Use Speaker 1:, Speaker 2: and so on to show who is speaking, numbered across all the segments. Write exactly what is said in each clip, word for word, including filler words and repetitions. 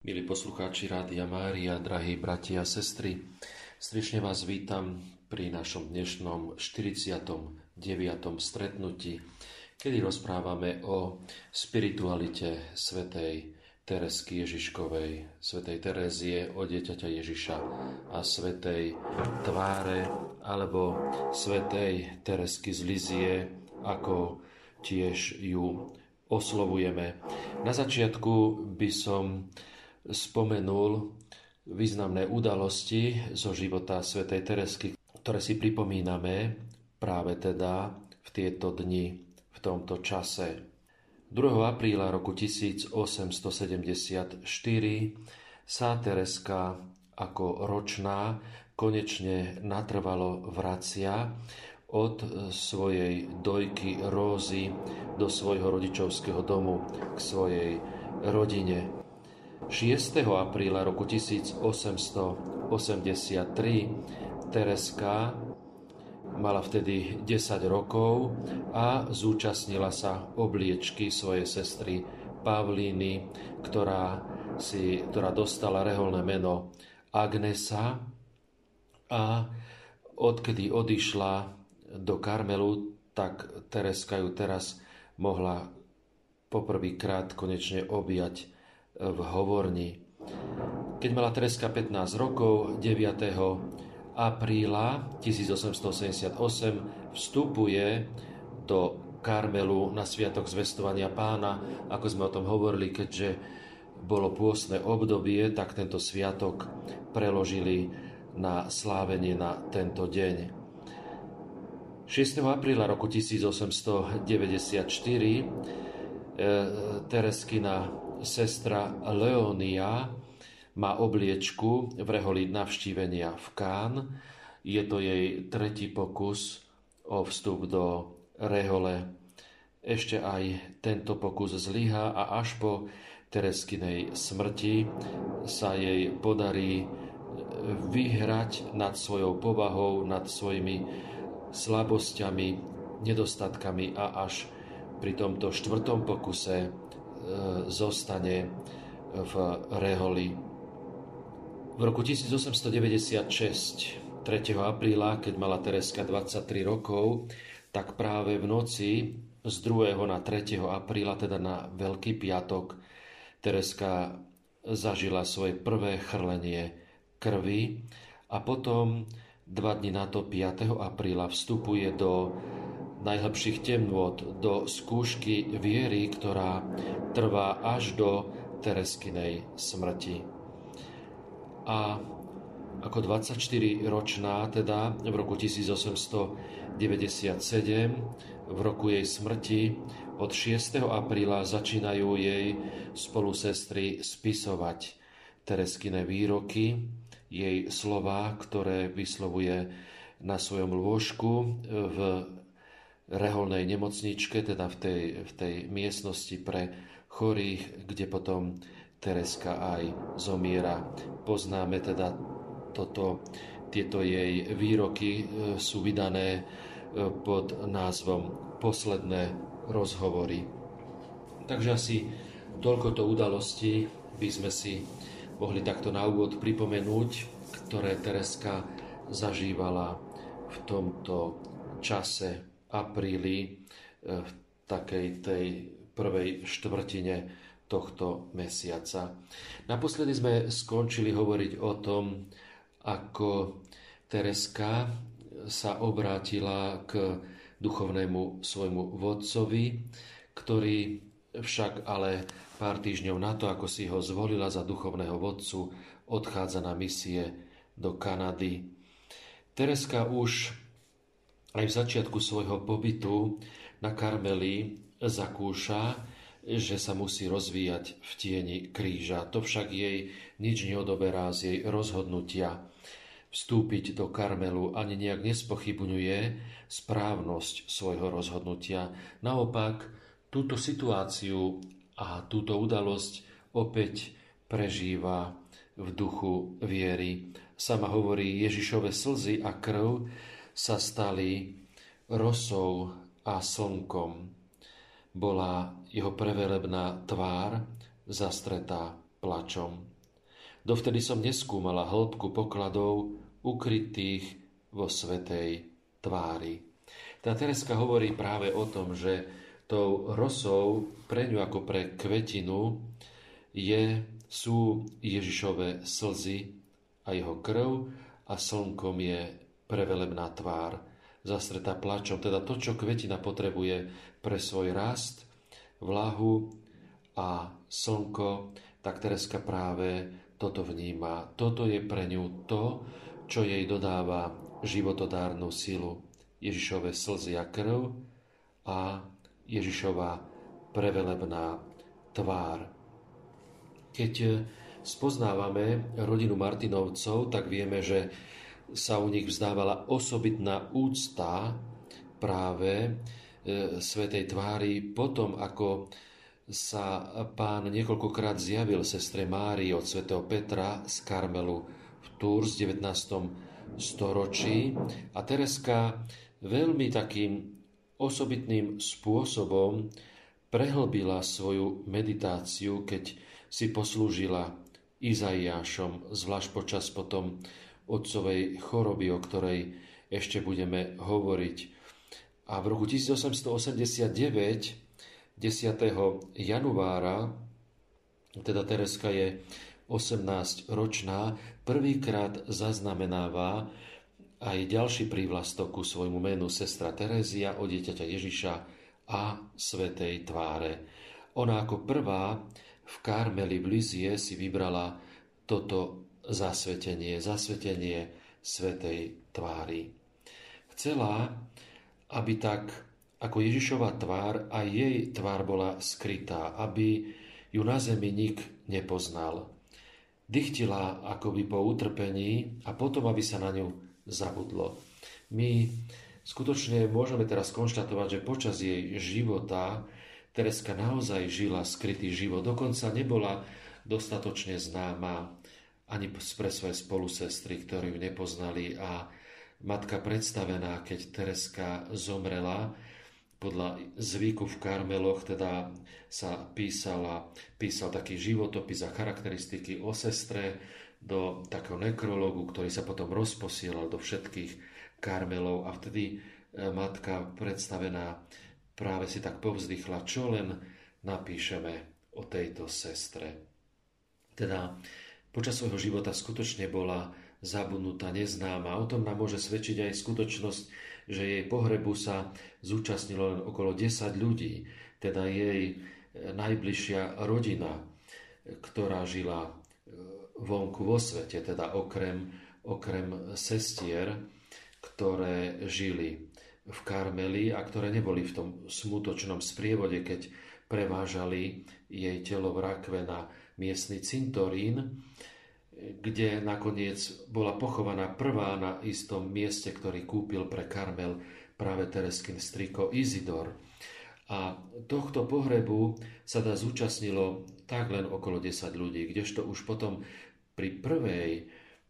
Speaker 1: Milí poslucháči Rádia Mária, drahí bratia a sestry, srdečne vás vítam pri našom dnešnom štyridsiatom deviatom stretnutí, kedy rozprávame o spiritualite svätej Teresky Ježiškovej, svätej Terézie, o dieťaťa Ježiša a svätej Tváre alebo svätej Teresky z Lizie, ako tiež ju oslovujeme. Na začiatku by som spomenul významné udalosti zo života svätej Teresky, ktoré si pripomíname práve teda v tieto dni, v tomto čase. druhého apríla roku tisícosemstosedemdesiatštyri sa Tereska ako ročná konečne natrvalo vracia od svojej dojky Rózy do svojho rodičovského domu k svojej rodine. šiesteho apríla roku tisícosemstoosemdesiattri Tereska mala vtedy desať rokov a zúčastnila sa obliečky svojej sestry Pavlíny, ktorá, si, ktorá dostala reholné meno Agnesa, a odkedy odišla do Karmelu, tak Tereska ju teraz mohla poprvýkrát konečne objať v Hovorni. Keď mala Tereska pätnásť rokov, deviateho apríla tisícosemstoosemdesiatosem vstupuje do Karmelu na sviatok zvestovania Pána. Ako sme o tom hovorili, keďže bolo pôstne obdobie, tak tento sviatok preložili na slávenie na tento deň. šiesteho apríla roku tisícosemstodeväťdesiatštyri e, Tereskina sestra Leónia má obliečku v reholi navštívenia v Kán. Je to jej tretí pokus o vstup do rehole. Ešte aj tento pokus zlyhá a až po Tereskinej smrti sa jej podarí vyhrať nad svojou povahou, nad svojimi slabosťami, nedostatkami a až pri tomto štvrtom pokuse zostane v reholi. V roku tisícosemstodeväťdesiatšesť, tretieho apríla, keď mala Tereska dvadsaťtri rokov, tak práve v noci z druhého na tretieho apríla, teda na Veľký piatok, Tereska zažila svoje prvé chrlenie krvi a potom dva dni na to, piateho apríla, vstupuje do najhlbších temnôt, do skúšky viery, ktorá trvá až do Tereskinej smrti. A ako dvadsaťštyriročná, teda v roku tisícosemstodeväťdesiatsedem, v roku jej smrti, od šiesteho apríla začínajú jej spolusestry spisovať Tereskine výroky, jej slová, ktoré vyslovuje na svojom lôžku v reholnej nemocničke, teda v tej, v tej miestnosti pre chorých, kde potom Tereska aj zomiera. Poznáme teda toto, tieto jej výroky sú vydané pod názvom Posledné rozhovory. Takže asi toľkoto udalostí by sme si mohli takto na úvod pripomenúť, ktoré Tereska zažívala v tomto čase, apríli, v takej tej prvej štvrtine tohto mesiaca. Naposledy sme skončili hovoriť o tom, ako Tereska sa obrátila k duchovnému svojmu vodcovi, ktorý však ale pár týždňov na to, ako si ho zvolila za duchovného vodcu, odchádza na misie do Kanady. Tereska už aj v začiatku svojho pobytu na Karmeli zakúša, že sa musí rozvíjať v tieni kríža. To však jej nič neodoberá z jej rozhodnutia vstúpiť do Karmelu, ani nejak nespochybňuje správnosť svojho rozhodnutia. Naopak, túto situáciu a túto udalosť opäť prežíva v duchu viery. Sama hovorí, Ježišove slzy a krv sa stali rosou a slnkom. Bola jeho prevelebná tvár zastretá plačom. Dovtedy som neskúmala hĺbku pokladov ukrytých vo svätej tvári. Tá Tereska hovorí práve o tom, že tou rosou pre ňu ako pre kvetinu je, sú Ježišove slzy a jeho krv a slnkom je prevelebná tvár, zastretá plačom. Teda to, čo kvetina potrebuje pre svoj rast, vlahu a slnko, tak Tereska práve toto vníma. Toto je pre ňu to, čo jej dodáva životodárnu silu. Ježišove slzy a krv a Ježišova prevelebná tvár. Keď spoznávame rodinu Martinovcov, tak vieme, že sa u nich vzdávala osobitná úcta práve svätej tvári potom, ako sa Pán niekoľkokrát zjavil sestre Márii od svätého Petra z Karmelu v Tours v devätnástom storočí. A Tereska veľmi takým osobitným spôsobom prehlbila svoju meditáciu, keď si poslúžila Izaiášom, zvlášť počas potom otcovej choroby, o ktorej ešte budeme hovoriť. A v roku tisícosemstoosemdesiatdeväť desiateho januára, teda Tereska je osemnásťročná, prvýkrát zaznamenáva aj ďalší prívlastok ku svojmu menu sestra Terézia od dieťaťa Ježiša a svätej tváre. Ona ako prvá v Karmeli v Lizie si vybrala toto zasvetenie, zasvetenie svätej tvári. Chcela, aby tak ako Ježišova tvár, aj jej tvár bola skrytá, aby ju na zemi nik nepoznal. Dychtila akoby po utrpení a potom, aby sa na ňu zabudlo. My skutočne môžeme teraz konštatovať, že počas jej života Tereska naozaj žila skrytý život. Dokonca nebola dostatočne známa ani pre svoje spolusestry, ktorí ju nepoznali, a matka predstavená, keď Tereska zomrela, podľa zvyku v Karmeloch teda sa písala, písal taký životopis a charakteristiky o sestre do takého nekrológu, ktorý sa potom rozposielal do všetkých Karmelov, a vtedy matka predstavená práve si tak povzdychla, čo len napíšeme o tejto sestre. Teda počas svojho života skutočne bola zabudnutá, neznáma. O tom nám môže svedčiť aj skutočnosť, že jej pohrebu sa zúčastnilo len okolo desať ľudí, teda jej najbližšia rodina, ktorá žila vonku vo svete, teda okrem, okrem sestier, ktoré žili v Karmeli a ktoré neboli v tom smutočnom sprievode, keď prevážali jej telo v rakve na miestny cintorín, kde nakoniec bola pochovaná prvá na istom mieste, ktorý kúpil pre Karmel práve Tereskin striko Izidor. A tohto pohrebu sa dá zúčastnilo tak len okolo desať ľudí, kdežto už potom pri prvej,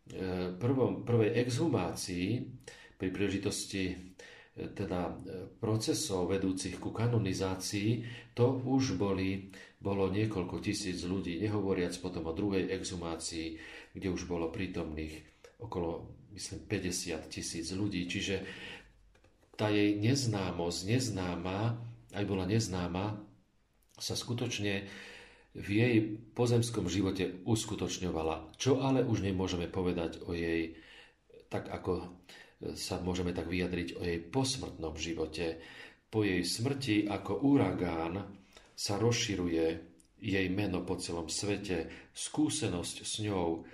Speaker 1: prvom, prvej exhumácii, pri príležitosti teda procesov vedúcich ku kanonizácii, to už boli, bolo niekoľko tisíc ľudí, nehovoriac potom o druhej exhumácii, kde už bolo prítomných okolo, myslím, päťdesiat tisíc ľudí. Čiže tá jej neznámosť, neznáma, aj bola neznáma, sa skutočne v jej pozemskom živote uskutočňovala. Čo ale už nemôžeme povedať o jej, tak ako sa môžeme tak vyjadriť o jej posmrtnom živote. Po jej smrti ako uragán sa rozširuje jej meno po celom svete, skúsenosť s ňou,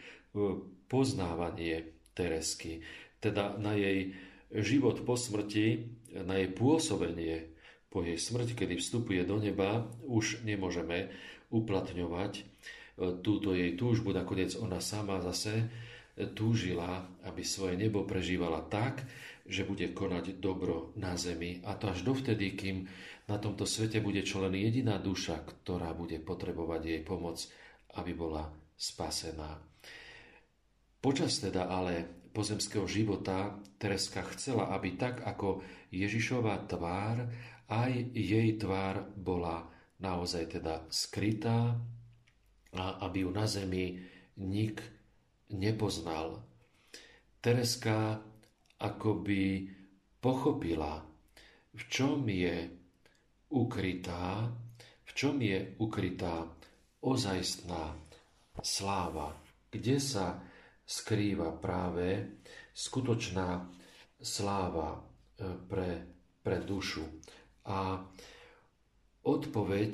Speaker 1: poznávanie Teresky. Teda na jej život po smrti, na jej pôsobenie po jej smrti, kedy vstupuje do neba, už nemôžeme uplatňovať túto jej túžbu. Nakoniec ona sama zase túžila, aby svoje nebo prežívala tak, že bude konať dobro na zemi. A to až dovtedy, kým na tomto svete bude čo len jediná duša, ktorá bude potrebovať jej pomoc, aby bola spasená. Počas teda ale pozemského života Tereska chcela, aby tak ako Ježišova tvár, aj jej tvár bola naozaj teda skrytá a aby ju na zemi nik nepoznal. Tereska akoby pochopila, v čom je ukrytá, v čom je ukrytá ozajstná sláva, kde sa skrýva práve skutočná sláva pre, pre dušu. A odpoveď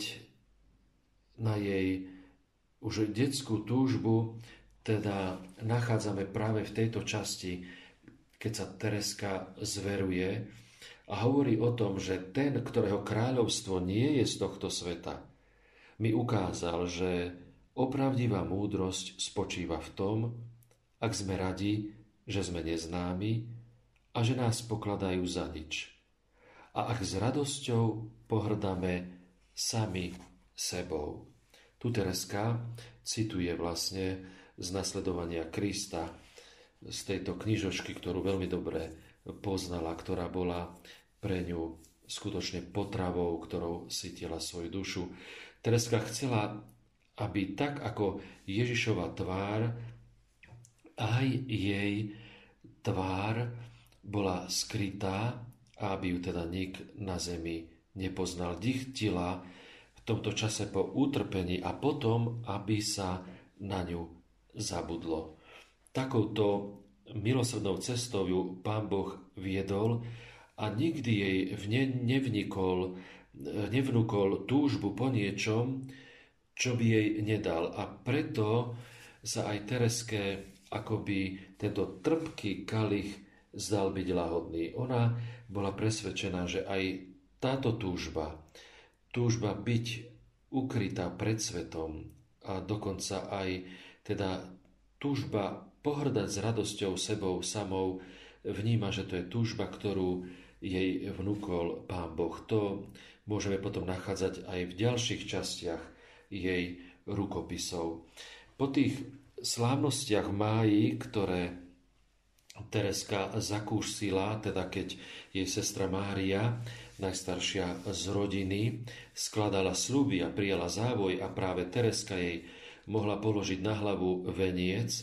Speaker 1: na jej už detskú túžbu teda nachádzame práve v tejto časti, keď sa Tereska zveruje a hovorí o tom, že ten, ktorého kráľovstvo nie je z tohto sveta, mi ukázal, že opravdivá múdrosť spočíva v tom, ak sme radi, že sme neznámi a že nás pokladajú za nič. A ak s radosťou pohrdáme sami sebou. Tu Tereska cituje vlastne z nasledovania Krista, z tejto knižočky, ktorú veľmi dobre poznala, ktorá bola pre ňu skutočne potravou, ktorou sytila svoju dušu. Tereska chcela, aby tak ako Ježišova tvár, aj jej tvár bola skrytá, a aby ju teda nik na zemi nepoznal. Dychtila v tomto čase po utrpení a potom, aby sa na ňu zabudlo. Takouto milosrdnou cestou ju Pán Boh viedol a nikdy jej nevnikol, nevnúkol túžbu po niečom, čo by jej nedal. A preto sa aj Tereske akoby tento trpký kalich zdal byť lahodný. Ona bola presvedčená, že aj táto túžba, túžba byť ukrytá pred svetom a dokonca aj teda túžba pohrdať s radosťou sebou samou, vníma, že to je túžba, ktorú jej vnúkol Pán Boh. To môžeme potom nachádzať aj v ďalších častiach jej rukopisov. Po tých slávnostiach v máji, ktoré Tereska zakúsila, teda keď jej sestra Mária, najstaršia z rodiny, skladala sľuby a prijala závoj a práve Tereska jej mohla položiť na hlavu veniec,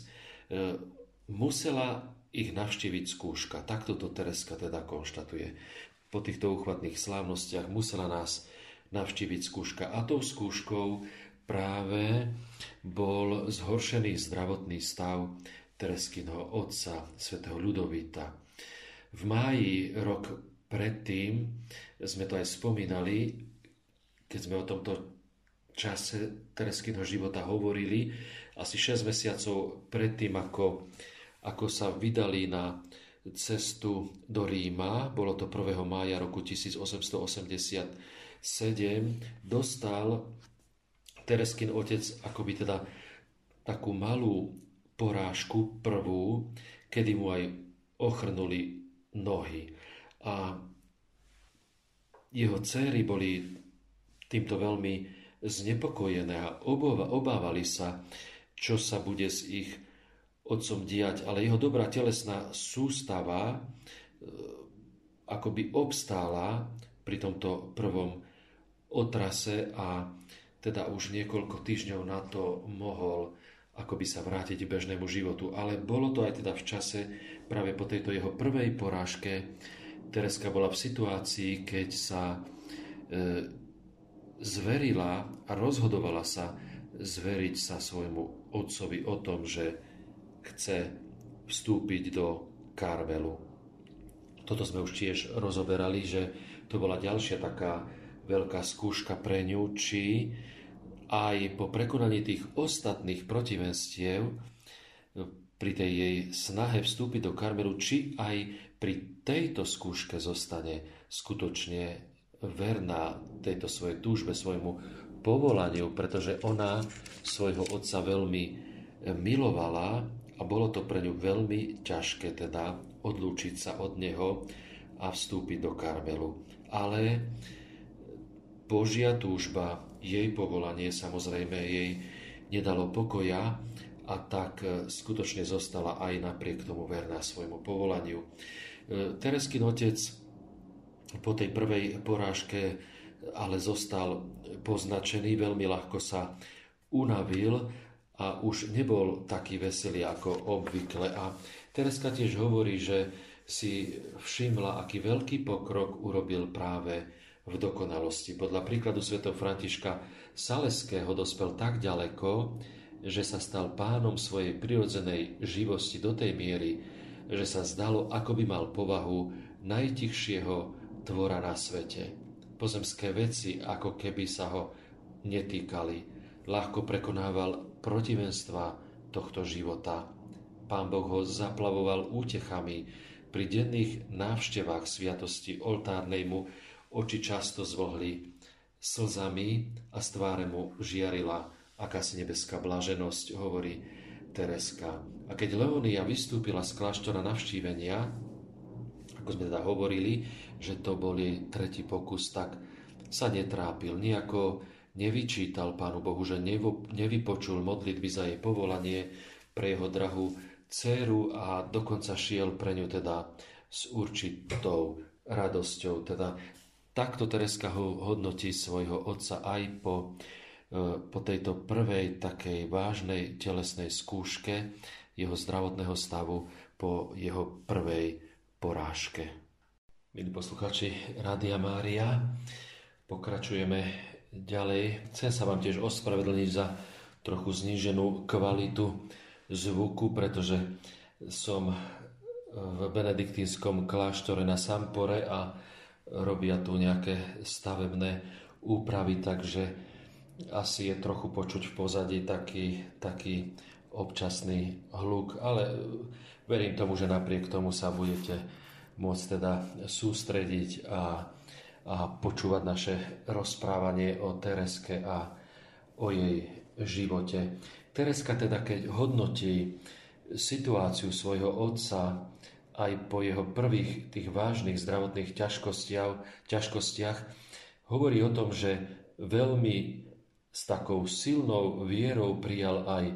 Speaker 1: musela ich navštíviť skúška. Takto to Tereska teda konštatuje. Po týchto úchvatných slávnostiach musela nás navštíviť skúška. A tou skúškou práve bol zhoršený zdravotný stav Tereskinho otca, svätého Ľudovita. V máji rok predtým sme to aj spomínali, keď sme o tomto čase Tereskinho života hovorili, asi šesť mesiacov predtým, ako, ako sa vydali na cestu do Ríma, bolo to prvého mája roku tisícosemstoosemdesiatsedem, dostal Tereskin otec akoby teda takú malú porážku prvú, kedy mu aj ochrnuli nohy. A jeho dcéry boli týmto veľmi znepokojené a obávali sa, čo sa bude s ich otcom diať, ale jeho dobrá telesná sústava akoby obstála pri tomto prvom otrase a teda už niekoľko týždňov na to mohol akoby sa vrátiť k bežnému životu. Ale bolo to aj teda v čase, práve po tejto jeho prvej porážke, Tereska bola v situácii, keď sa e, zverila a rozhodovala sa zveriť sa svojmu otcovi o tom, že chce vstúpiť do Karmelu. Toto sme už tiež rozoberali, že to bola ďalšia taká veľká skúška pre ňu, či aj po prekonaní tých ostatných protivenstiev pri tej jej snahe vstúpiť do Karmelu, či aj pri tejto skúške zostane skutočne verná tejto svojej túžbe, svojmu povolaniu, pretože ona svojho otca veľmi milovala a bolo to pre ňu veľmi ťažké teda odlúčiť sa od neho a vstúpiť do Karmelu. Ale Božia túžba, jej povolanie samozrejme jej nedalo pokoja a tak skutočne zostala aj napriek tomu verná svojmu povolaniu. Tereskin otec po tej prvej porážke ale zostal poznačený, veľmi ľahko sa unavil a už nebol taký veselý ako obvykle. A Tereska tiež hovorí, že si všimla, aký veľký pokrok urobil práve v dokonalosti. Podľa príkladu svätého Františka Saleského dospel tak ďaleko, že sa stal pánom svojej prirodzenej živosti do tej miery, že sa zdalo, ako by mal povahu najtichšieho tvora na svete. Pozemské veci ako keby sa ho netýkali. Ľahko prekonával protivenstva tohto života. Pán Boh ho zaplavoval útechami. Pri denných návštevách sviatosti oltárnej mu oči často zvlhli slzami a z tváre mu žiarila akási nebeská blaženosť, hovorí Tereska. A keď Leónia vystúpila z kláštora navštívenia, ako sme teda hovorili, že to bol jej tretí pokus, tak sa netrápil, nejako nevyčítal Pánu Bohu, že nevypočul modlitby za jej povolanie pre jeho drahú dcéru a dokonca šiel pre ňu teda s určitou radosťou. Teda takto Tereska ho hodnotí svojho otca aj po, po tejto prvej takej vážnej telesnej skúške jeho zdravotného stavu, po jeho prvej porážke. Milí poslucháči Rádia Mária, pokračujeme ďalej. Chcem sa vám tiež ospravedlniť za trochu zníženú kvalitu zvuku, pretože som v benediktínskom kláštore na Sampore a robia tu nejaké stavebné úpravy, takže asi je trochu počuť v pozadí taký, taký občasný hluk, ale verím tomu, že napriek tomu sa budete môcť teda sústrediť a, a počúvať naše rozprávanie o Tereske a o jej živote. Tereska teda, keď hodnotí situáciu svojho otca aj po jeho prvých tých vážnych zdravotných ťažkostiach, ťažkostiach, hovorí o tom, že veľmi s takou silnou vierou prijal aj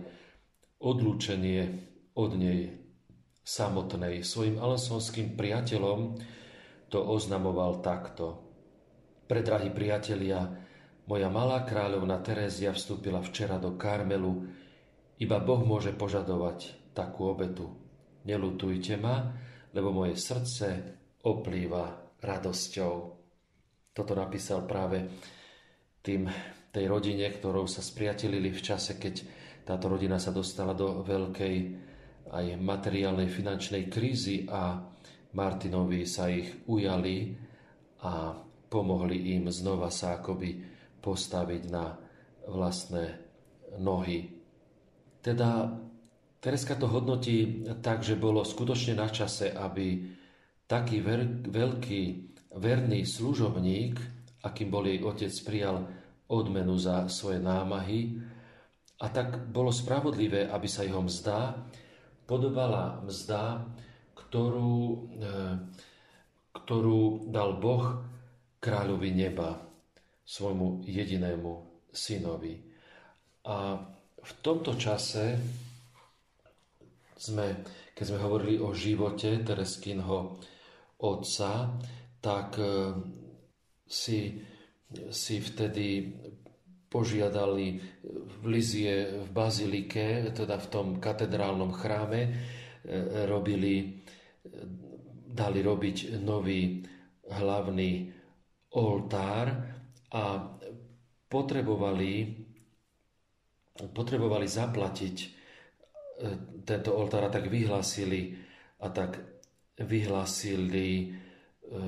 Speaker 1: odlúčenie od nej samotnej. Svojim alensonským priateľom to oznamoval takto. Predrahí priatelia, moja malá kráľovna Terézia vstúpila včera do Karmelu. Iba Boh môže požadovať takú obetu. Neľutujte ma, lebo moje srdce oplýva radosťou. Toto napísal práve tým, tej rodine, ktorou sa spriatelili v čase, keď táto rodina sa dostala do veľkej aj materiálnej finančnej krízy a Martinovi sa ich ujali a pomohli im znova sa akoby postaviť na vlastné nohy. Teda Tereska to hodnotí tak, že bolo skutočne na čase, aby taký veľký verný služobník, akým bol jej otec, prijal odmenu za svoje námahy, a tak bolo spravodlivé, aby sa jeho mzda podobala mzda, ktorú, ktorú dal Boh kráľovi neba, svojmu jedinému synovi. A v tomto čase sme, keď sme hovorili o živote Tereskynho otca, tak si, si vtedy požiadali v Lizie v bazilike, teda v tom katedrálnom chráme, robili, dali robiť nový hlavný oltár a potrebovali, potrebovali zaplatiť tento oltár, a tak vyhlásili a tak vyhlásili e,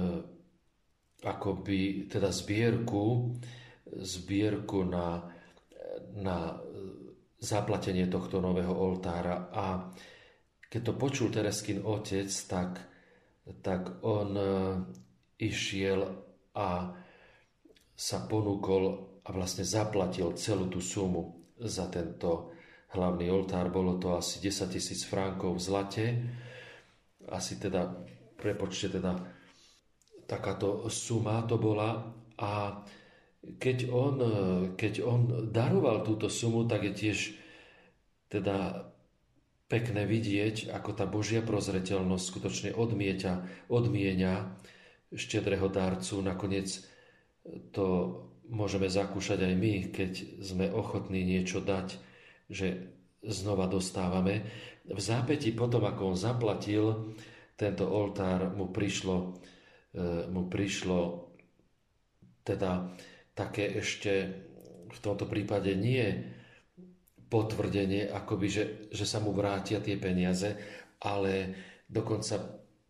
Speaker 1: akoby teda zbierku zbierku na, na zaplatenie tohto nového oltára. A keď to počul Tereskyn otec, tak, tak on išiel a sa ponúkol a vlastne zaplatil celú tú sumu za tento hlavný oltár. Bolo to asi desaťtisíc frankov v zlate. Asi teda, prepočte teda, takáto suma to bola. A Keď on, keď on daroval túto sumu, tak je tiež teda pekné vidieť, ako tá Božia prozreteľnosť skutočne odmieťa, odmienia štedrého darcu. Nakoniec to môžeme zakúšať aj my, keď sme ochotní niečo dať, že znova dostávame. V zápäti potom, ako on zaplatil tento oltár, mu prišlo, mu prišlo teda také ešte v tomto prípade nie potvrdenie, akoby, že, že sa mu vrátia tie peniaze, ale dokonca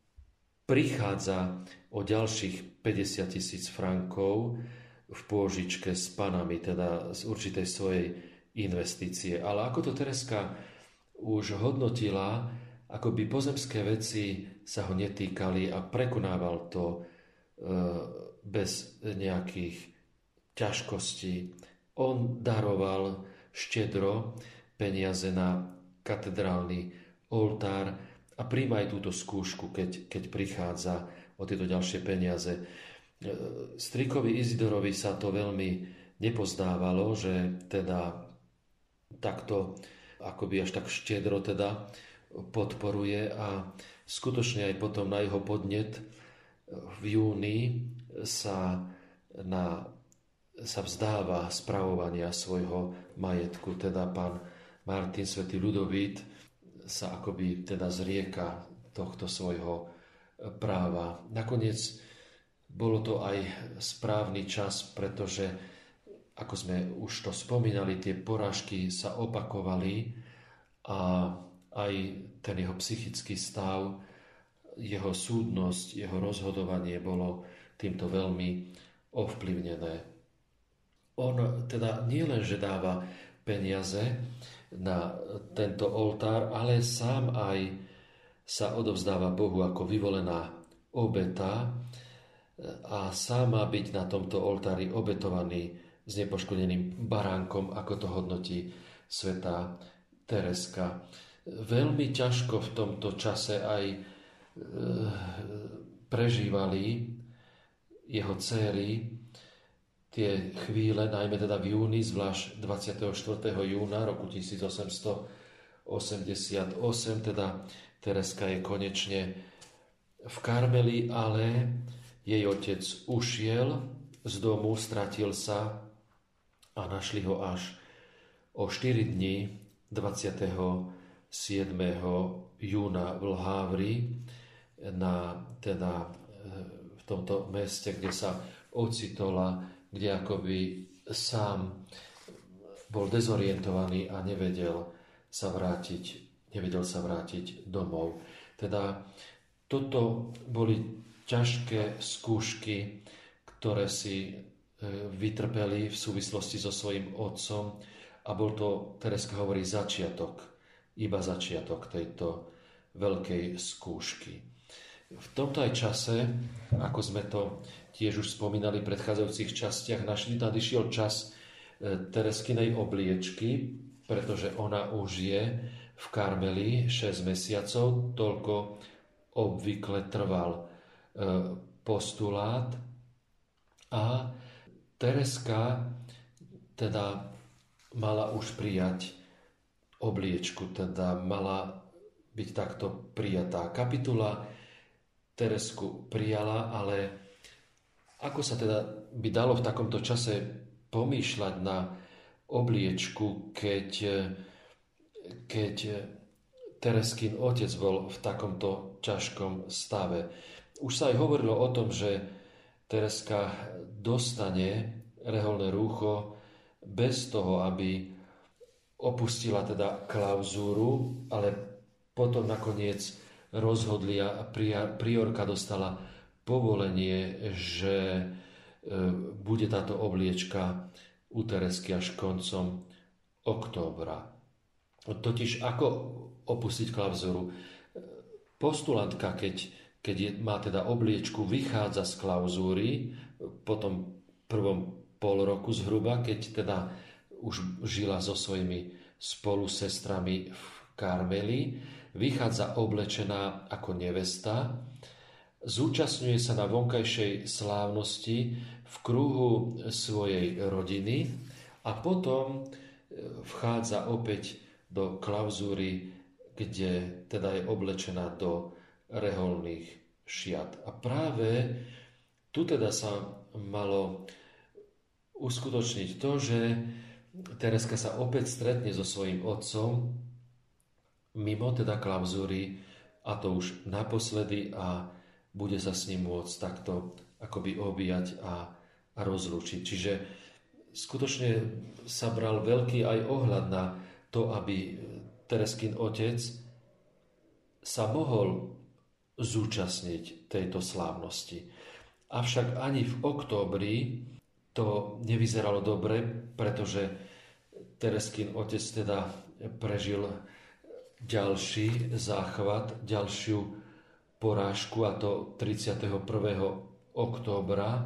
Speaker 1: prichádza o ďalších päťdesiat tisíc frankov v pôžičke s panami, teda z určitej svojej investície. Ale ako to Tereska už hodnotila, akoby pozemské veci sa ho netýkali a prekonával to e, bez nejakých ťažkostí. On daroval štedro peniaze na katedrálny oltár a príjma aj túto skúšku, keď, keď prichádza o tieto ďalšie peniaze. Strýkovi Izidorovi sa to veľmi nepozdávalo, že teda takto akoby až tak štedro teda podporuje a skutočne aj potom na jeho podnet v júni sa, na, sa vzdáva spravovania svojho majetku, teda pán Martin, svätý Ľudovít sa akoby teda zrieka tohto svojho práva. Nakoniec bolo to aj správny čas, pretože, ako sme už to spomínali, tie porážky sa opakovali a aj ten jeho psychický stav, jeho súdnosť, jeho rozhodovanie bolo týmto veľmi ovplyvnené. On teda nie len, že dáva peniaze na tento oltár, ale sám aj sa odovzdáva Bohu ako vyvolená obeta a sám má byť na tomto oltári obetovaný s nepoškodeným baránkom, ako to hodnotí svätá Tereska. Veľmi ťažko v tomto čase aj e, prežívali jeho dcéry tie chvíle, najmä teda v júni, zvlášť dvadsiateho štvrtého júna roku tisícosemstoosemdesiatosem, teda Tereska je konečne v Karmeli, ale jej otec ušiel z domu, stratil sa a našli ho až o štyri dni dvadsiateho siedmeho júna v Lhávri, na, teda v tomto meste, kde sa ocitola, kde akoby sám bol dezorientovaný a nevedel sa vrátiť, nevedel sa vrátiť domov. Teda toto boli ťažké skúšky, ktoré si vytrpeli v súvislosti so svojím otcom a bol to, Tereska hovorí, začiatok, iba začiatok tejto veľkej skúšky. V tomto aj čase, ako sme to tiež už spomínali v predchádzajúcich častiach, nadišiel čas Tereskinej obliečky, pretože ona už je v Karmeli šesť mesiacov, toľko obvykle trval postulát a Tereska teda mala už prijať obliečku, teda mala byť takto prijatá. Kapitula Teresku prijala, ale ako sa teda by dalo v takomto čase pomýšľať na obliečku, keď, keď Tereskin otec bol v takomto ťažkom stave. Už sa aj hovorilo o tom, že Tereska dostane reholné rúcho bez toho, aby opustila teda klauzúru, ale potom nakoniec rozhodli a priorka dostala povolenie, že bude táto obliečka u Teresky až koncom októbra. Totiž ako opustiť klauzúru? Postulantka, keď, keď je, má teda obliečku, vychádza z klauzúry po tom prvom pol roku zhruba, keď teda už žila so svojimi spolusestrami v Karmeli, vychádza oblečená ako nevesta, zúčastňuje sa na vonkajšej slávnosti v kruhu svojej rodiny a potom vchádza opäť do klauzúry, kde teda je oblečená do reholných šiat. A práve tu teda sa malo uskutočniť to, že Tereska sa opäť stretne so svojím otcom mimo teda klauzúry, a to už naposledy, a bude sa s ním môcť takto akoby objať a, a rozlúčiť. Čiže skutočne sa bral veľký aj ohľad na to, aby Tereskin otec sa mohol zúčastniť tejto slávnosti. Avšak ani v októbri to nevyzeralo dobre, pretože Tereskin otec teda prežil ďalší záchvat, ďalšiu porážku, a to tridsiateho prvého októbra,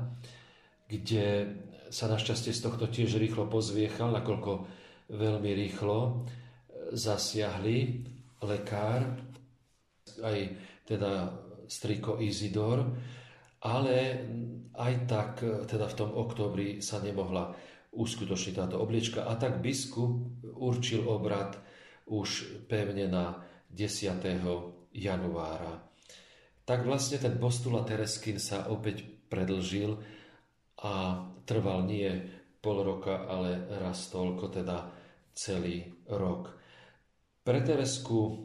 Speaker 1: kde sa našťastie z tohto tiež rýchlo pozviechal, nakoľko veľmi rýchlo zasiahli lekár, aj teda striko Izidor, ale aj tak teda v tom októbri sa nemohla uskutočniť táto obliečka, a tak biskup určil obrad už pevne na desiateho januára. Tak vlastne ten postulát Tereskin sa opäť predlžil a trval nie pol roka, ale raz toľko, teda celý rok. Pre Teresku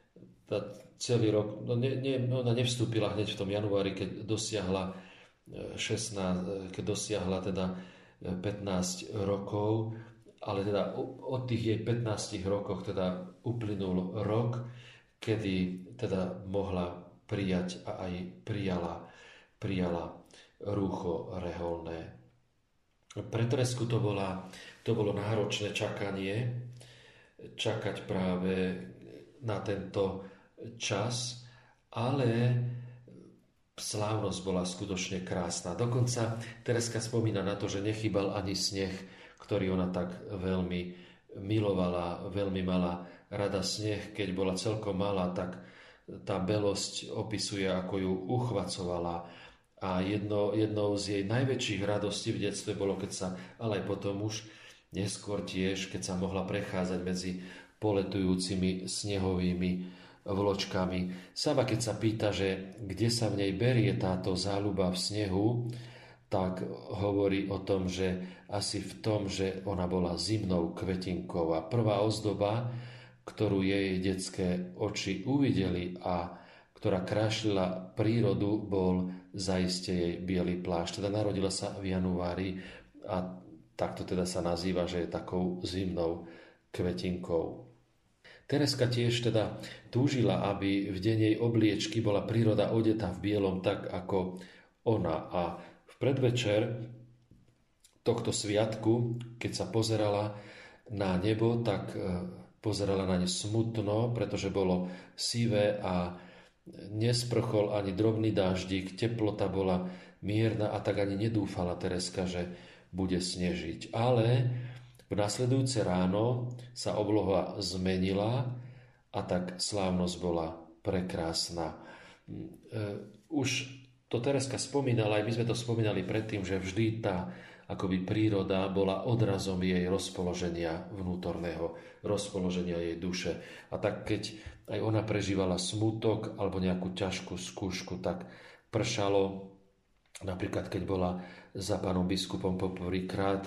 Speaker 1: celý rok, no ne, ne, ona nevstúpila hneď v tom januári, keď dosiahla šestnásť, keď dosiahla teda pätnásť rokov, ale teda od tých jej pätnástich rokoch teda uplynul rok, kedy teda mohla prijať a aj prijala, prijala rúcho reholné. Pre Teresku to, bola, to bolo náročné čakanie, čakať práve na tento čas, ale slávnosť bola skutočne krásna. Dokonca Tereska spomína na to, že nechýbal ani sneh, ktorý ona tak veľmi milovala, veľmi mala rada sneh. Keď bola celkom malá, tak tá belosť opisuje, ako ju uchvacovala. A jedno, jednou z jej najväčších radostí v detstve bolo, keď sa, ale aj potom už neskôr tiež, keď sa mohla prechádzať medzi poletujúcimi snehovými vločkami. Sama keď sa pýta, že kde sa v nej berie táto záľuba v snehu, tak hovorí o tom, že asi v tom, že ona bola zimnou kvetinkou a prvá ozdoba, ktorú jej detské oči uvideli a ktorá krášlila prírodu, bol zaiste jej biely plášť. Teda narodila sa v januári a takto teda sa nazýva, že je takou zimnou kvetinkou. Tereska tiež teda túžila, aby v deň jej obliečky bola príroda odetá v bielom tak ako ona, a v predvečer tohto sviatku, keď sa pozerala na nebo, tak pozerala na ne smutno, pretože bolo sivé a nesprchol ani drobný dáždik, teplota bola mierna, a tak ani nedúfala Tereska, že bude snežiť. Ale v nasledujúce ráno sa obloha zmenila a tak slávnosť bola prekrásna. Už to Tereska spomínala, aj my sme to spomínali predtým, že vždy tá akoby príroda bola odrazom jej rozpoloženia vnútorného, rozpoloženia jej duše. A tak keď aj ona prežívala smútok alebo nejakú ťažkú skúšku, tak pršalo. Napríklad keď bola za pánom biskupom poprvýkrát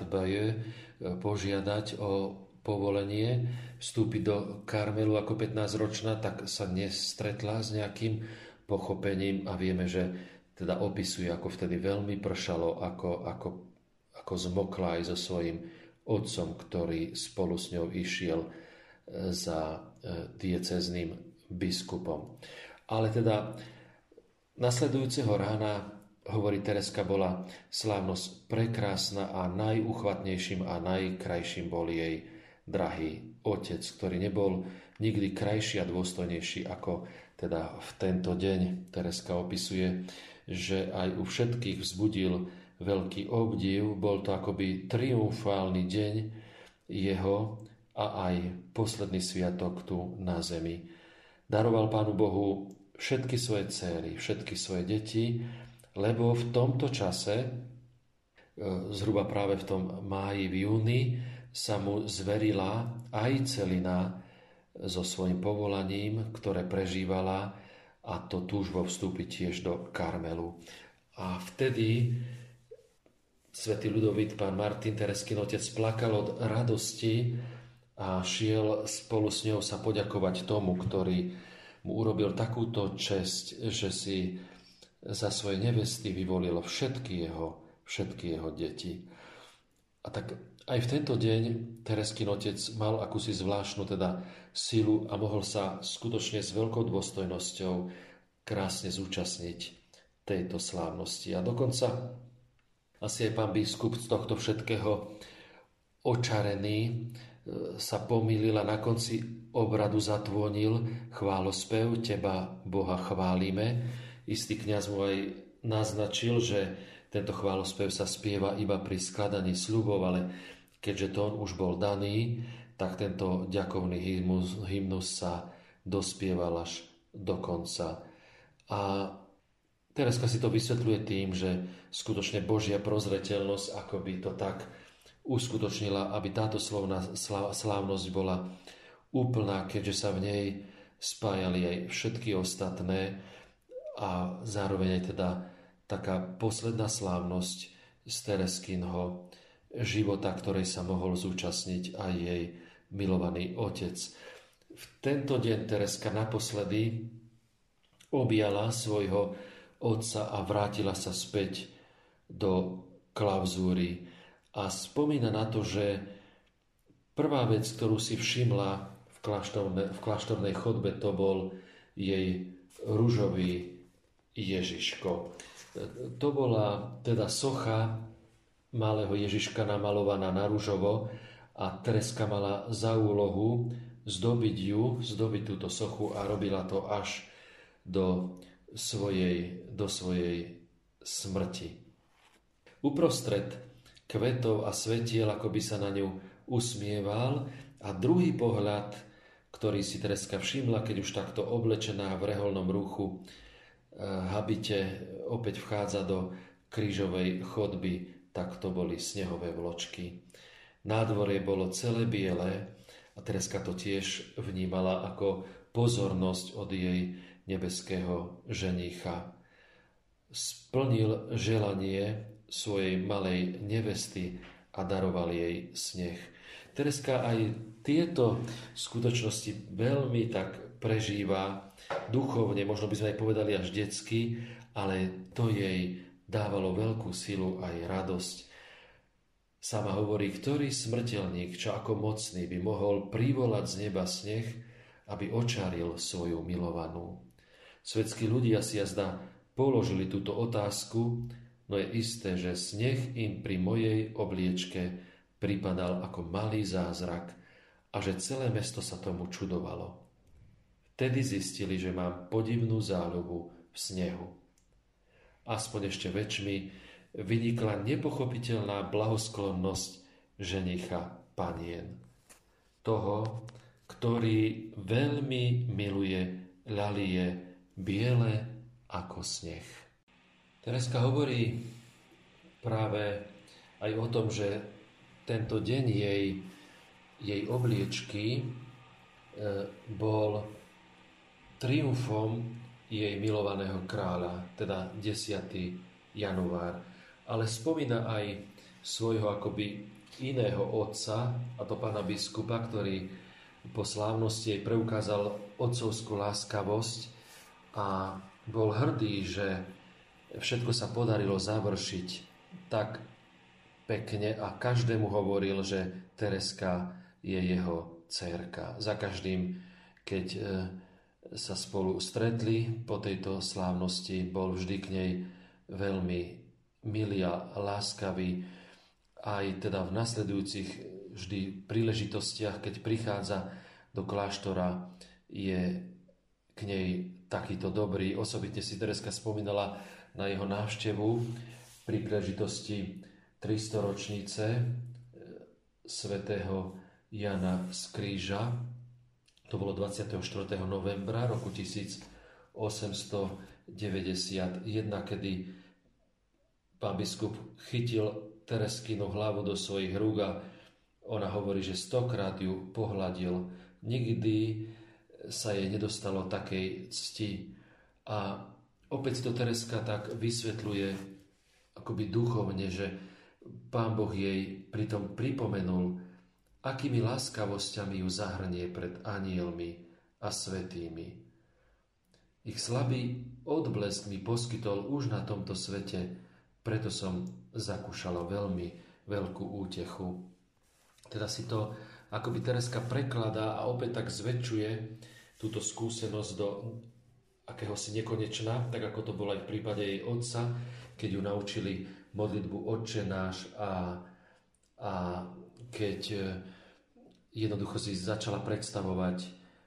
Speaker 1: požiadať o povolenie vstúpiť do Karmelu ako pätnásťročná, tak sa nestretla s nejakým pochopením, a vieme, že teda opisuje, ako vtedy veľmi pršalo, ako, ako, ako zmokla aj so svojím otcom, ktorý spolu s ňou išiel za diecézným biskupom. Ale teda nasledujúceho rána, hovorí Tereska, bola slávnosť prekrásna a najuchvatnejším a najkrajším bol jej drahý otec, ktorý nebol nikdy krajší a dôstojnejší ako teda v tento deň. Tereska opisuje, že aj u všetkých vzbudil veľký obdiv, bol to akoby triumfálny deň jeho a aj posledný sviatok tu na zemi. Daroval Pánu Bohu všetky svoje dcéry, všetky svoje deti, lebo v tomto čase, zhruba práve v tom máji, v júni, sa mu zverila aj celina so svojím povolaním, ktoré prežívala, a to túžbou vstúpiť tiež do Karmelu. A vtedy svätý Ľudovít, pán Martin, Tereskin otec, plakal od radosti a šiel spolu s ňou sa poďakovať tomu, ktorý mu urobil takúto česť, že si za svoje nevesty vyvolil všetky jeho, všetky jeho deti. A tak aj v tento deň Tereskin otec mal akúsi zvláštnu teda silu a mohol sa skutočne s veľkou dôstojnosťou krásne zúčastniť tejto slávnosti. A dokonca asi aj pán biskup z tohto všetkého očarený sa pomýlil a na konci obradu zatvonil chválospev Teba, Boha, chválime. Istý kňaz mu aj naznačil, že tento chválospev sa spieva iba pri skladaní sľubov, ale keďže tón už bol daný, tak tento ďakovný hymnus, hymnus sa dospieval až do konca. A Tereska si to vysvetľuje tým, že skutočne Božia prozreteľnosť akoby to tak uskutočnila, aby táto slovná slávnosť bola úplná, keďže sa v nej spájali aj všetky ostatné a zároveň aj teda taká posledná slávnosť z Tereskinho života, ktorej sa mohol zúčastniť aj jej milovaný otec. V tento deň Tereska naposledy objala svojho otca a vrátila sa späť do klauzúry. A spomína na to, že prvá vec, ktorú si všimla v kláštornej, v kláštornej chodbe, to bol jej ružový Ježiško. To bola teda socha malého Ježiška namalovaná na ružovo a Tereska mala za úlohu zdobiť ju, zdobiť túto sochu a robila to až do svojej, do svojej smrti. Uprostred kvetov a svetiel, ako by sa na ňu usmieval, a druhý pohľad, ktorý si Tereska všimla, keď už takto oblečená v reholnom ruchu habite opäť vchádza do krížovej chodby, tak to boli snehové vločky. Nádvorie bolo celé biele a Tereska to tiež vnímala ako pozornosť od jej nebeského ženícha. Splnil želanie svojej malej nevesty a daroval jej sneh. Tereska aj tieto skutočnosti veľmi tak prežíva duchovne, možno by sme aj povedali až detsky, ale to jej dávalo veľkú silu aj radosť. Sama hovorí, ktorý smrteľník, čo ako mocný, by mohol privolať z neba sneh, aby očaril svoju milovanú. Svetskí ľudia si jazda položili túto otázku, no je isté, že sneh im pri mojej obliečke pripadal ako malý zázrak a že celé mesto sa tomu čudovalo. Vtedy zistili, že mám podivnú záľubu v snehu. Aspoň ešte väčšmi vynikla nepochopiteľná blahosklonnosť ženicha panien. Toho, ktorý veľmi miluje ľalie biele ako sneh. Tereska hovorí práve aj o tom, že tento deň jej, jej obliečky e, bol triumfom jej milovaného kráľa, teda desiateho január. Ale spomína aj svojho akoby iného otca, a to pána biskupa, ktorý po slávnosti jej preukázal otcovskú láskavosť a bol hrdý, že všetko sa podarilo završiť tak pekne a každému hovoril, že Tereska je jeho dcérka. Za každým, keď sa spolu stretli po tejto slávnosti, bol vždy k nej veľmi milý a láskavý. Aj teda v nasledujúcich vždy príležitostiach, keď prichádza do kláštora, je k nej takýto dobrý. Osobitne si Tereska spomínala na jeho návštevu pri príležitosti tristoročnice svätého Jana z Kríža. To bolo dvadsiateho štvrtého novembra roku tisícosemstodeväťdesiatjeden, kedy pán biskup chytil Tereskinu hlavu do svojich rúk a ona hovorí, že stokrát ju pohľadil. Nikdy sa jej nedostalo takej cti. A opäť to Tereska tak vysvetľuje akoby duchovne, že Pán Boh jej pritom pripomenul, akými láskavosťami ju zahrnie pred anielmi a svätými. Ich slabý odblesk mi poskytol už na tomto svete, preto som zakúšala veľmi veľkú útechu. Teda si to akoby Tereska prekladá a opäť tak zväčšuje túto skúsenosť do akéhosi nekonečna, tak ako to bolo aj v prípade jej otca, keď ju naučili modlitbu Otče náš a, a keď jednoducho si začala predstavovať,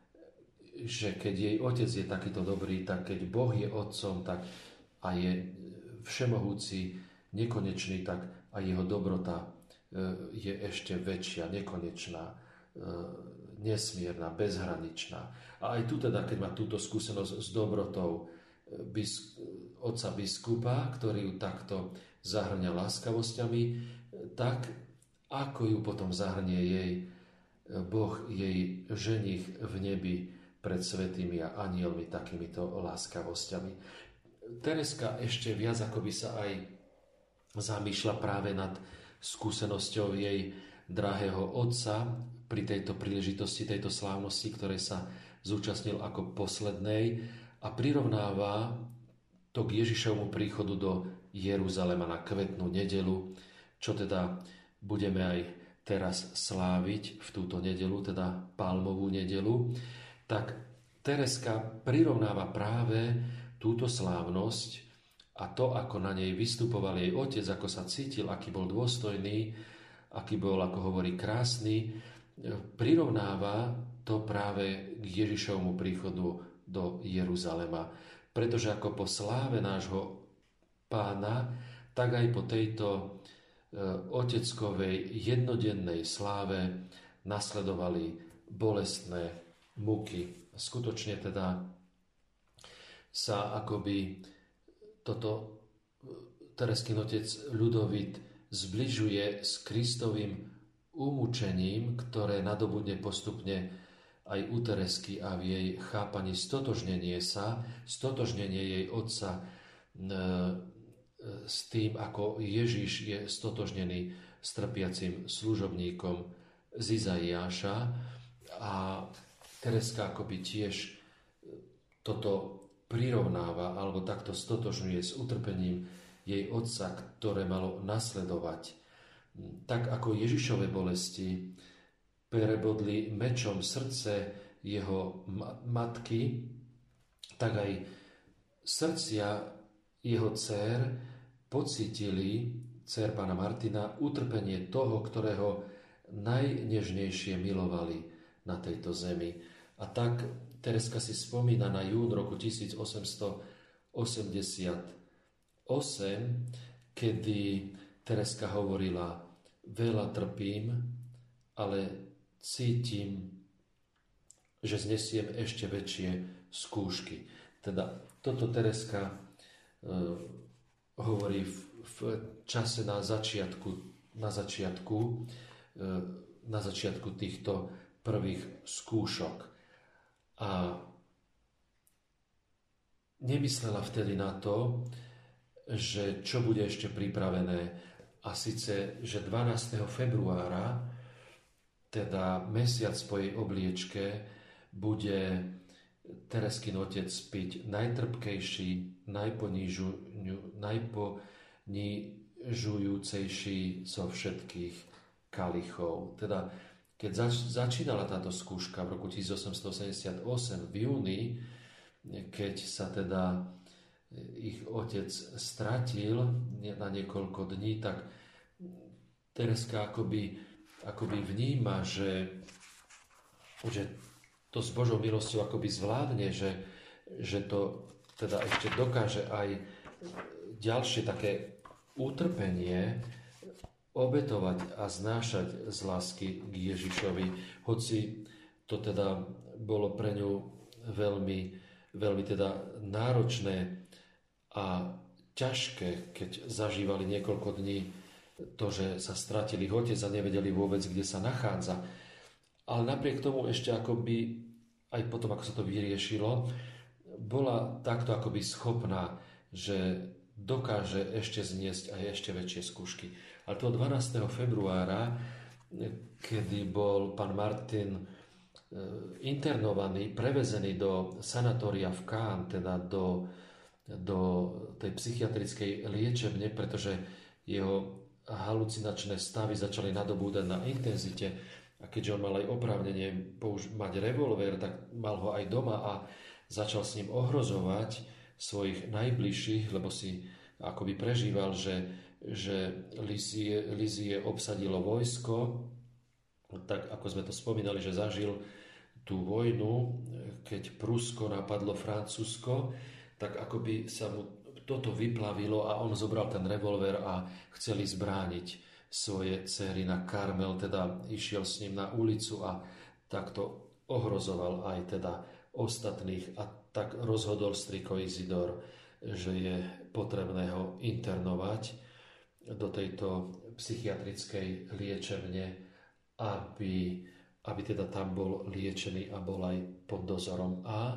Speaker 1: že keď jej otec je takýto dobrý, tak keď Boh je otcom, tak a je všemohúci, nekonečný, tak a jeho dobrota je ešte väčšia, nekonečná, nesmierna, bezhraničná. A aj tu teda, keď má túto skúsenosť s dobrotou bis, otca biskupa, ktorý ju takto zahrňa láskavosťami, tak ako ju potom zahrnie jej Boh, jej ženich v nebi pred svätými a anielmi takýmito láskavosťami. Tereska ešte viac akoby sa aj zamýšľa práve nad skúsenosťou jej drahého otca pri tejto príležitosti, tejto slávnosti, ktorej sa zúčastnil ako poslednej a prirovnáva to k Ježišovmu príchodu do Jeruzalema na kvetnú nedeľu, čo teda budeme aj teraz sláviť v túto nedeľu, teda Palmovú nedeľu. Tak Tereska prirovnáva práve túto slávnosť a to, ako na nej vystupoval jej otec, ako sa cítil, aký bol dôstojný, aký bol, ako hovorí, krásny, prirovnáva to práve k Ježišovmu príchodu do Jeruzalema. Pretože ako po sláve nášho Pána, tak aj po tejto oteckovej jednodennej sláve nasledovali bolestné muky. Skutočne teda sa akoby toto Tereskin otec Ľudovít zbližuje s Kristovým umúčením, ktoré nadobudne postupne aj u Teresky a v jej chápaní stotožnenie sa, stotožnenie jej otca s tým, ako Ježiš je stotožnený s trpiacim služobníkom z Izaiáša. A Tereska akoby tiež toto prirovnáva alebo takto stotožňuje s utrpením jej otca, ktoré malo nasledovať. Tak ako Ježišove bolesti prebodli mečom srdce jeho matky, tak aj srdcia jeho dcér pocítili, dcér pána Martina, utrpenie toho, ktorého najnežnejšie milovali na tejto zemi. A tak Tereska si spomína na jún roku tisícosemstoosemdesiatosem, kedy Tereska hovorila: veľa trpím, ale cítim, že znesiem ešte väčšie skúšky. Teda toto Tereska Uh, hovorí v, v čase na začiatku, na začiatku, uh, na začiatku týchto prvých skúšok. A nemyslela vtedy na to, že čo bude ešte pripravené. A síce, že dvanásteho februára, teda mesiac po jej obliečke, bude Tereskin otec piť najtrpkejší, najponižujúcejší zo všetkých kalichov. Teda, keď zač- začínala táto skúška v roku tisícosemstoosemdesiatosem v júni, keď sa teda ich otec stratil na niekoľko dní, tak Tereska akoby, akoby vníma, že, že to s Božou milosťou akoby zvládne, že, že to teda ešte dokáže aj ďalšie také utrpenie obetovať a znášať z lásky k Ježišovi. Hoci to teda bolo pre ňu veľmi, veľmi teda náročné a ťažké, keď zažívali niekoľko dní to, že sa stratili otec a nevedeli vôbec, kde sa nachádza. Ale napriek tomu ešte akoby, aj potom, ako sa to vyriešilo, bola takto akoby schopná, že dokáže ešte zniesť aj ešte väčšie skúšky. Ale toho dvanásteho februára, kedy bol pán Martin internovaný, prevezený do sanatória v Cannes, teda do, do tej psychiatrickej liečebne, pretože jeho halucinačné stavy začali nadobúdať na intenzite a keďže on mal aj oprávnenie použ- mať revolver, tak mal ho aj doma a začal s ním ohrozovať svojich najbližších, lebo si akoby prežíval, že, že Lizie, Lizie obsadilo vojsko, tak ako sme to spomínali, že zažil tú vojnu, keď Prusko napadlo Francúzsko, tak akoby sa mu toto vyplavilo a on zobral ten revolver a chceli zbrániť svoje dcery na Karmel, teda išiel s ním na ulicu a takto ohrozoval aj teda ostatných a tak rozhodol striko Izidor, že je potrebné ho internovať do tejto psychiatrickej liečebne, aby, aby teda tam bol liečený a bol aj pod dozorom. A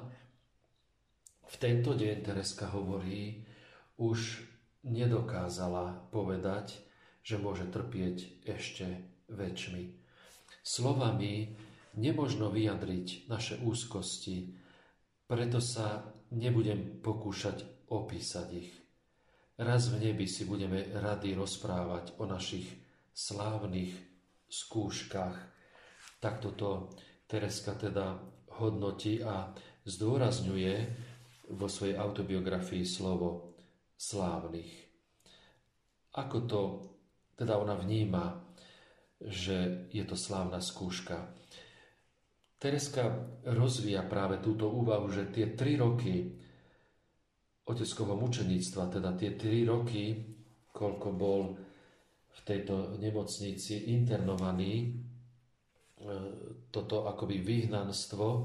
Speaker 1: v tento deň Tereska hovorí, už nedokázala povedať, že môže trpieť ešte večmi. Slovami nemožno vyjadriť naše úzkosti, preto sa nebudem pokúšať opísať ich. Raz v nebi si budeme radi rozprávať o našich slávnych skúškach. Takto to Tereska teda hodnotí a zdôrazňuje vo svojej autobiografii slovo slávnych. Ako to teda ona vníma, že je to slávna skúška? Tereska rozvíja práve túto úvahu, že tie tri roky oteckovho mučeníctva, teda tie tri roky, koľko bol v tejto nemocnici internovaný, toto akoby vyhnanstvo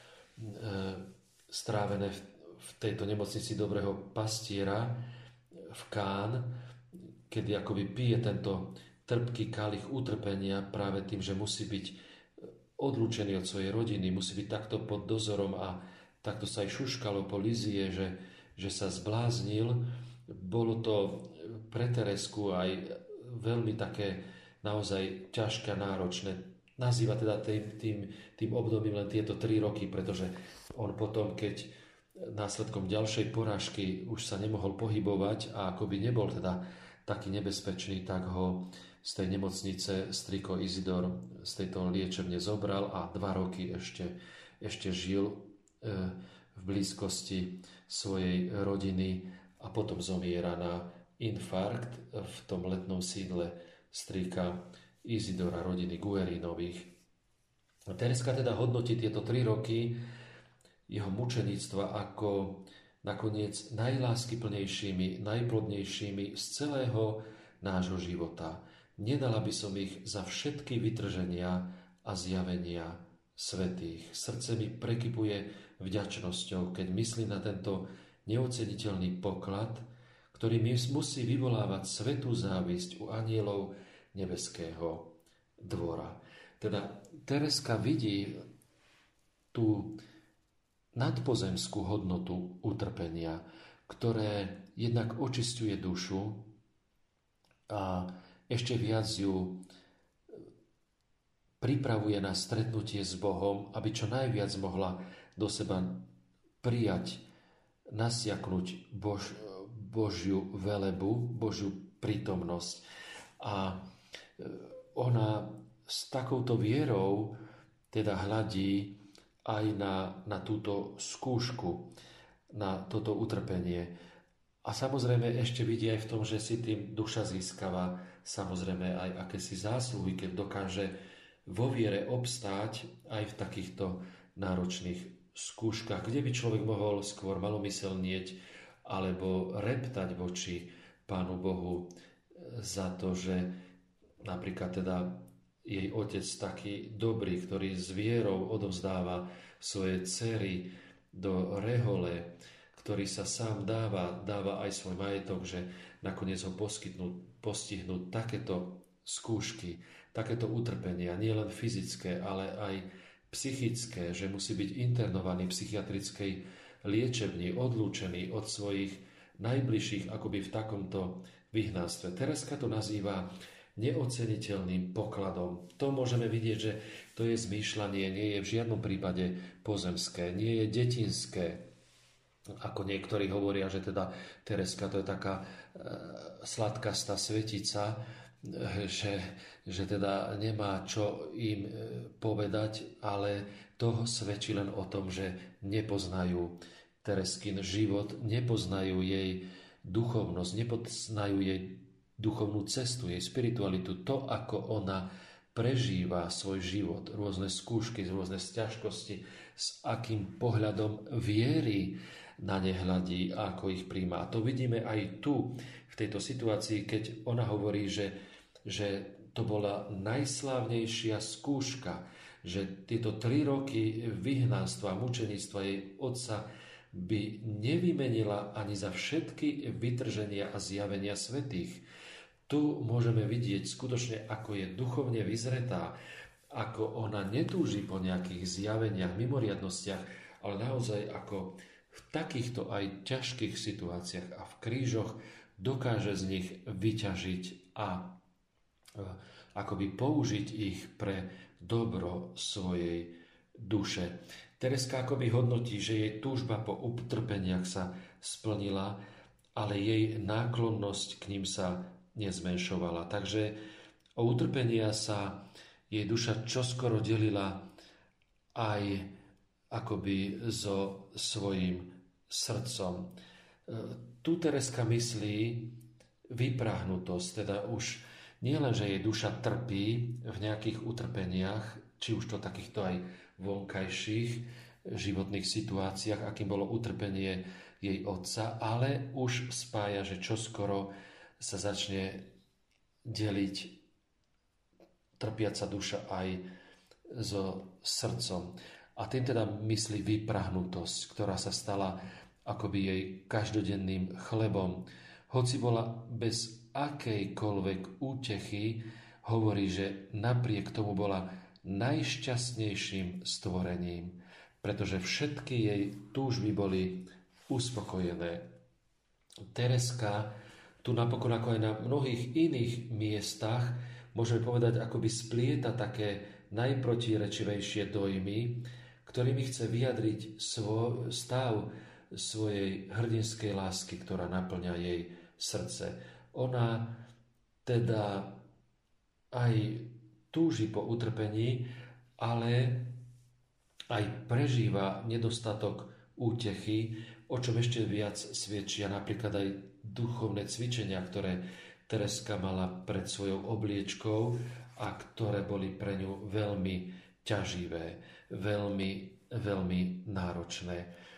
Speaker 1: strávené v v tejto nemocnici Dobrého pastiera v Cannes, kedy akoby pije tento trpký kalich utrpenia práve tým, že musí byť odlúčený od svojej rodiny, musí byť takto pod dozorom a takto sa aj šuškalo po Lizie, že, že sa zbláznil. Bolo to pre Teresku aj veľmi také naozaj ťažké a náročné. Nazýva teda tým, tým, tým obdobím len tieto tri roky, pretože on potom, keď následkom ďalšej porážky už sa nemohol pohybovať a akoby nebol teda taký nebezpečný, tak ho z tej nemocnice striko Izidor z tejto liečebne zobral a dva roky ešte, ešte žil v blízkosti svojej rodiny a potom zomiera na infarkt v tom letnom sídle strika Izidora rodiny Guerinových. Tereska teda hodnotí tieto tri roky jeho mučeníctva ako nakoniec najláskyplnejšími, najplodnejšími z celého nášho života. Nedala by som ich za všetky vytrženia a zjavenia svätých. Srdce mi prekypuje vďačnosťou, keď myslím na tento neoceniteľný poklad, ktorý mi musí vyvolávať svätú závisť u anielov nebeského dvora. Teda Tereska vidí tú nadpozemskú hodnotu utrpenia, ktoré jednak očisťuje dušu a ešte viac ju pripravuje na stretnutie s Bohom, aby čo najviac mohla do seba prijať, nasiaknuť Bož, Božiu velebu, Božiu prítomnosť. A ona s takouto vierou teda hľadí aj na, na túto skúšku, na toto utrpenie. A samozrejme ešte vidí aj v tom, že si tým duša získava samozrejme aj akési zásluhy, keď dokáže vo viere obstáť aj v takýchto náročných skúškach, kde by človek mohol skôr malomyselnieť alebo reptať voči Pánu Bohu za to, že napríklad teda jej otec taký dobrý, ktorý s vierou odovzdáva svoje dcery do rehole, ktorý sa sám dáva, dáva aj svoj majetok, že nakoniec ho poskytnú, postihnú takéto skúšky, takéto utrpenia, nie len fyzické, ale aj psychické, že musí byť internovaný v psychiatrickej liečebni, odlúčený od svojich najbližších akoby v takomto vyhnanstve. Tereska to nazýva neoceniteľným pokladom. To môžeme vidieť, že to je zmýšľanie, nie je v žiadnom prípade pozemské, nie je detinské. Ako niektorí hovoria, že teda Tereska to je taká e, sladkastá svetica, e, že, že teda nemá čo im e, povedať, ale to svedčí len o tom, že nepoznajú Tereskin život, nepoznajú jej duchovnosť, nepoznajú jej duchovnú cestu, jej spiritualitu, to, ako ona prežíva svoj život, rôzne skúšky, rôzne ťažkosti, s akým pohľadom viery na ne hľadí a ako ich príjma. A to vidíme aj tu, v tejto situácii, keď ona hovorí, že, že to bola najslávnejšia skúška, že tieto tri roky vyhnanstva, mučenictva jej otca by nevymenila ani za všetky vytrženia a zjavenia svätých. Tu môžeme vidieť skutočne, ako je duchovne vyzretá, ako ona netúži po nejakých zjaveniach, mimoriadnostiach, ale naozaj ako v takýchto aj ťažkých situáciách a v krížoch dokáže z nich vyťažiť a akoby použiť ich pre dobro svojej duše. Tereska akoby hodnotí, že jej túžba po utrpeniach sa splnila, ale jej náklonnosť k ním sa nezmenšovala. Takže o utrpenia sa jej duša čoskoro delila aj akoby so svojím srdcom. Tu Tereska myslí vyprahnutosť, teda už nie len, že jej duša trpí v nejakých utrpeniach, či už to takýchto aj vonkajších životných situáciách, akým bolo utrpenie jej otca, ale už spája, že čoskoro sa začne deliť trpiaca duša aj so srdcom. A tým teda myslí vyprahnutosť, ktorá sa stala akoby jej každodenným chlebom. Hoci bola bez akejkoľvek útechy, hovorí, že napriek tomu bola najšťastnejším stvorením, pretože všetky jej túžby boli uspokojené. Tereska tu napokon, ako aj na mnohých iných miestach, môžeme povedať, akoby splieta také najprotirečivejšie dojmy, ktorými chce vyjadriť svoj stav svojej hrdinskej lásky, ktorá naplňa jej srdce. Ona teda aj túži po utrpení, ale aj prežíva nedostatok útechy, o čom ešte viac svedčia napríklad aj duchovné cvičenia, ktoré Tereska mala pred svojou obliečkou a ktoré boli pre ňu veľmi ťaživé, veľmi, veľmi náročné.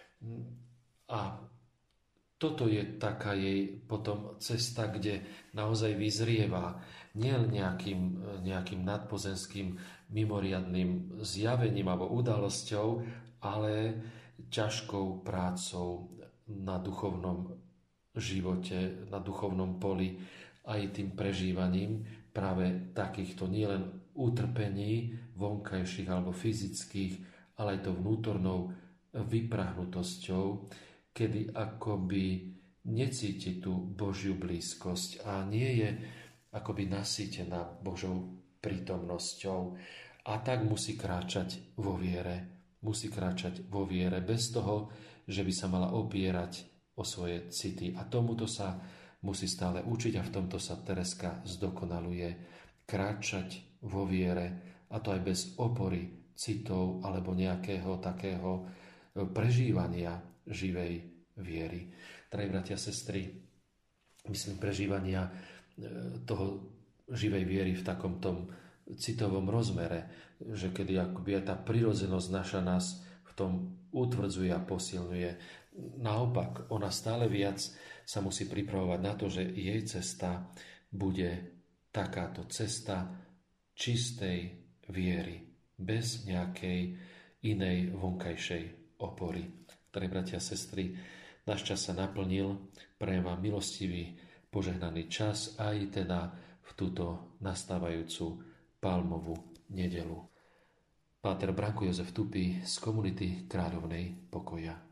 Speaker 1: A toto je taká jej potom cesta, kde naozaj vyzrieva nie nejakým, nejakým nadpozemským mimoriadnym zjavením alebo udalosťou, ale ťažkou prácou na duchovnom živote, na duchovnom poli, aj tým prežívaním práve takýchto nielen utrpení vonkajších alebo fyzických, ale aj to vnútornou vyprahnutosťou, kedy akoby necíti tú Božiu blízkosť a nie je akoby nasýtená Božou prítomnosťou. A tak musí kráčať vo viere. Musí kráčať vo viere bez toho, že by sa mala opierať o svoje city. A tomuto sa musí stále učiť a v tomto sa Tereska zdokonaluje. Kráčať vo viere, a to aj bez opory citov alebo nejakého takého prežívania živej viery. Drahí bratia a sestry, myslím prežívania toho živej viery v takom tom citovom rozmere, že kedy akoby aj tá prirodzenosť naša nás v tom utvrdzuje a posilňuje. Naopak, ona stále viac sa musí pripravovať na to, že jej cesta bude takáto cesta čistej viery, bez nejakej inej vonkajšej opory. Drahí bratia a sestry, náš čas sa naplnil, prajem vám milostivý, požehnaný čas aj teda v túto nastávajúcu palmovú nedelu. Páter Branko Jozef Tupy z komunity Kráľovnej pokoja.